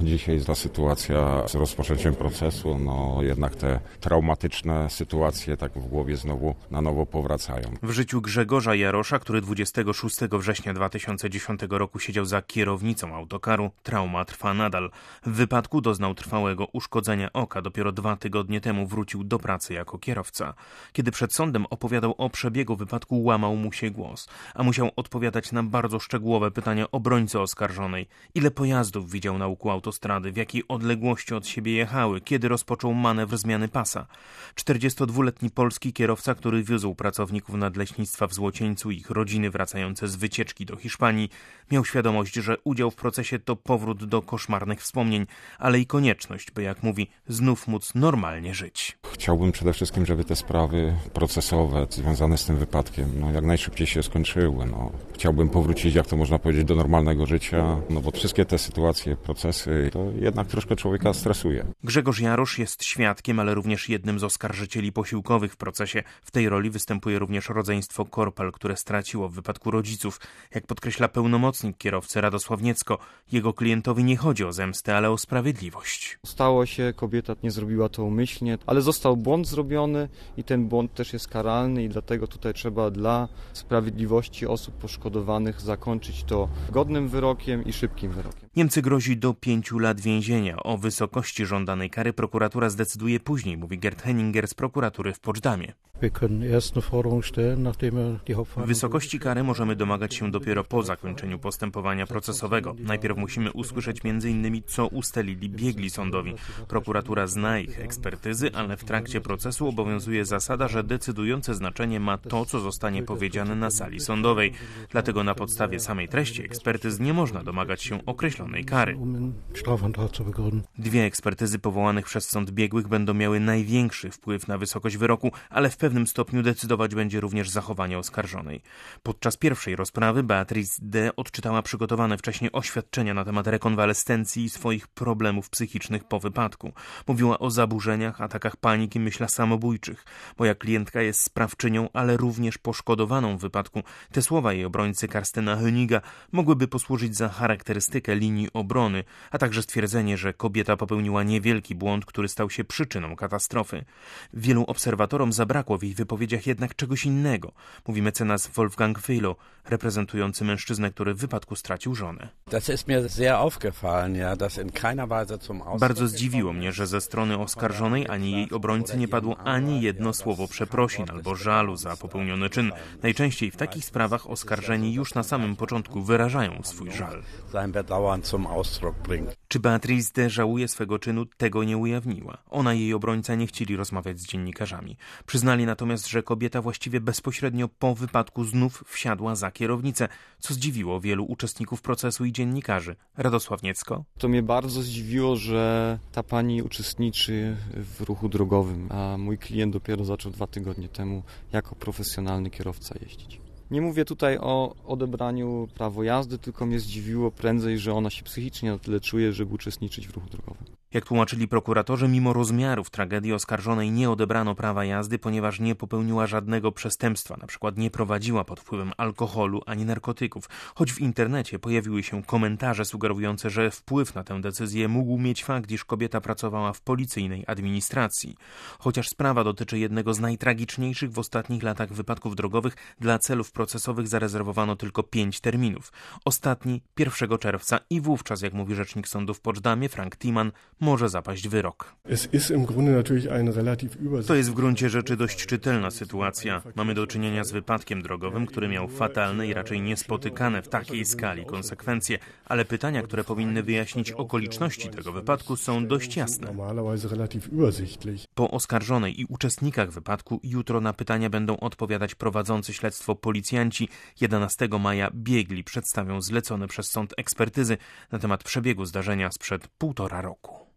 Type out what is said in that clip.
dzisiaj jest ta sytuacja z rozpoczęciem procesu, jednak te traumatyczne sytuacje tak w głowie znowu na nowo powracają. W życiu Grzegorza Jarosza, który 26 września 2010 roku siedział za kierownicą autokaru, trauma trwa nadal. W wypadku doznał trwałego uszkodzenia oka. Dopiero 2 tygodnie temu wrócił do pracy jako kierowca. Kiedy przed sądem opowiadał o przebiegu wypadku, łamał mu się głos, a musiał odpowiadać na bardzo szczegółowe pytania obrońcy oskarżonej. Ile pojazdów widział na łuku autostrady, w jakiej odległości od siebie jechały, kiedy rozpoczął manewr zmiany pasa. 42-letni polski kierowca, który wiózł pracowników nadleśnictwa w Złocieńcu i ich rodziny wracające z wycieczki do Hiszpanii, miał świadomość, że udział w procesie to powrót do koszmarnych wspomnień, ale i konieczność, by, jak mówi, znów móc normalnie żyć. Chciałbym przede wszystkim, żeby te sprawy procesowe związane z tym wypadkiem jak najszybciej się skończyły. Chciałbym powrócić, jak to można powiedzieć, do normalnego życia, bo wszystkie te sytuacje, procesy, to jednak troszkę człowieka stresuje. Grzegorz Jarosz jest świadkiem, ale również jednym z oskarżycieli posiłkowych w procesie. W tej roli występuje również rodzeństwo Korpel, które straciło w wypadku rodziców. Jak podkreśla pełnomocnik kierowcy Radosław Niecko, jego klientowi nie chodzi o zemstę, ale o sprawiedliwość. Stało się, kobieta nie zrobiła to umyślnie, ale został błąd zrobiony i ten błąd też jest karalny i dlatego tutaj trzeba dla sprawiedliwości osób poszkodowanych zakończyć to godnym wyrokiem i szybkim wyrokiem. Niemcy grozi do 5 lat więzienia. O wysokości żądanej kary prokuratura zdecyduje później, mówi Gerd Henninger z prokuratury w Poczdamie. Wysokości kary możemy domagać się dopiero po zakończeniu postępowania procesowego. Najpierw musimy usłyszeć m.in. co ustalili biegli sądowi. Prokuratura zna ich ekspertyzy, ale w trakcie procesu obowiązuje zasada, że decydujące znaczenie ma to, co zostanie powiedziane na sali sądowej. Dlatego na podstawie samej treści ekspertyz nie można domagać się określonej kary. 2 ekspertyzy powołanych przez sąd biegłych będą miały największy wpływ na wysokość wyroku, ale w pewnym stopniu decydować będzie również zachowanie oskarżonej. Podczas pierwszej rozprawy Beatrice D. odczytała przygotowane wcześniej oświadczenia na temat rekonwalescencji i swoich problemów psychicznych po wypadku. Mówiła o zaburzeniach, atakach paniki, myślach samobójczych. Moja klientka jest sprawczynią, ale również poszkodowaną w wypadku. Te słowa jej obrońcy Karstena Höniga mogłyby posłużyć za charakterystykę linii obrony, a także stwierdzenie, że kobieta popełniła niewielki błąd, który stał się przyczyną katastrofy. Wielu obserwatorom zabrakło w jej wypowiedziach jednak czegoś innego, mówi mecenas Wolfgang Filo, reprezentujący mężczyznę, który w wypadku stracił żonę. Bardzo zdziwiło mnie, że ze strony oskarżonej ani jej obrońcy nie padło ani jedno słowo przeprosin albo żalu za popełniony czyn. Najczęściej w takich sprawach oskarżeni już na samym początku wyrażają swój żal. Czy Beatrice D. żałuje swego czynu? Tego nie ujawniła. Ona i jej obrońca nie chcieli rozmawiać z dziennikarzami. Przyznali natomiast, że kobieta właściwie bezpośrednio po wypadku znów wsiadła za kierownicę, co zdziwiło wielu uczestników procesu i dziennikarzy. Radosław Niecko. To mnie bardzo zdziwiło, że ta pani uczestniczy w ruchu drogowym, a mój klient dopiero zaczął 2 tygodnie temu jako profesjonalny kierowca jeździć. Nie mówię tutaj o odebraniu prawa jazdy, tylko mnie zdziwiło prędzej, że ona się psychicznie na tyle czuje, żeby uczestniczyć w ruchu drogowym. Jak tłumaczyli prokuratorzy, mimo rozmiarów tragedii oskarżonej nie odebrano prawa jazdy, ponieważ nie popełniła żadnego przestępstwa, na przykład nie prowadziła pod wpływem alkoholu ani narkotyków, choć w internecie pojawiły się komentarze sugerujące, że wpływ na tę decyzję mógł mieć fakt, iż kobieta pracowała w policyjnej administracji. Chociaż sprawa dotyczy jednego z najtragiczniejszych w ostatnich latach wypadków drogowych, dla celów procesowych zarezerwowano tylko 5 terminów. Ostatni 1 czerwca i wówczas, jak mówi rzecznik sądu w Poczdamie, Frank Thiemann, może zapaść wyrok. To jest w gruncie rzeczy dość czytelna sytuacja. Mamy do czynienia z wypadkiem drogowym, który miał fatalne i raczej niespotykane w takiej skali konsekwencje, ale pytania, które powinny wyjaśnić okoliczności tego wypadku, są dość jasne. Po oskarżonej i uczestnikach wypadku jutro na pytania będą odpowiadać prowadzący śledztwo policjanci. 11 maja biegli przedstawią zlecone przez sąd ekspertyzy na temat przebiegu zdarzenia sprzed 1,5 roku.